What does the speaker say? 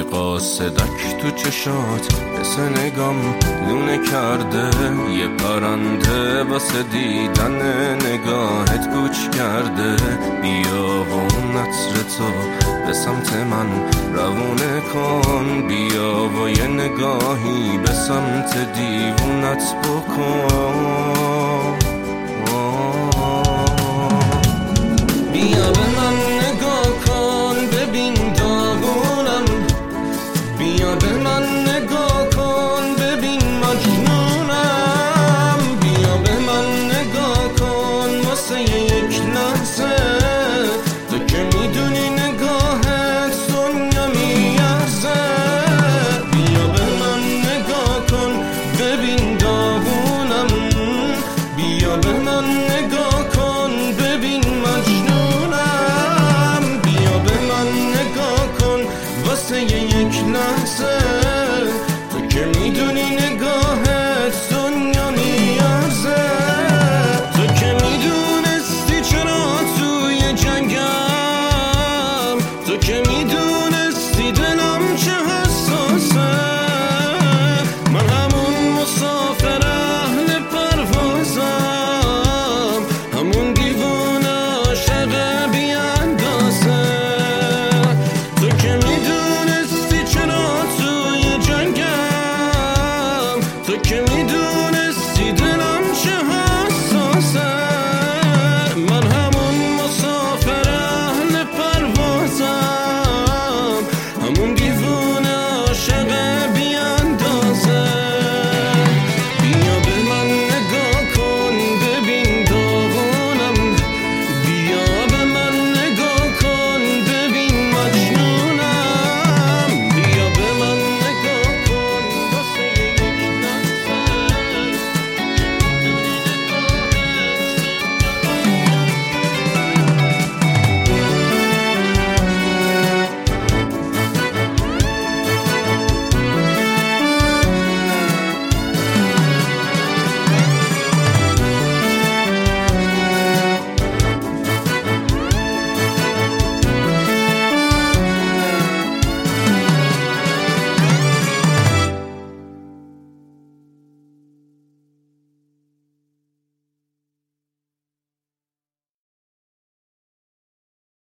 قاصدک تو چشات مثل نگام لونه کرده، یه پرنده واسه دیدن نگاهت کوچ کرده. بیا و اون عطر تو به سمت من روونه کن، بیا و یه نگاهی به سمت دیوونت بکن. بیا به من نگاه کن ببین داغونم، بیا به من نگاه کن ببین مجنونم، بیا به من نگاه کن واسه یک لحظه، تو که میدونی نگاهت دنیا میارزه. بیا به من نگاه کن ببین داغونم، بیا به من نگاه کن ببین مجنونم، بیا به من نگاه کن واسه یک لحظه.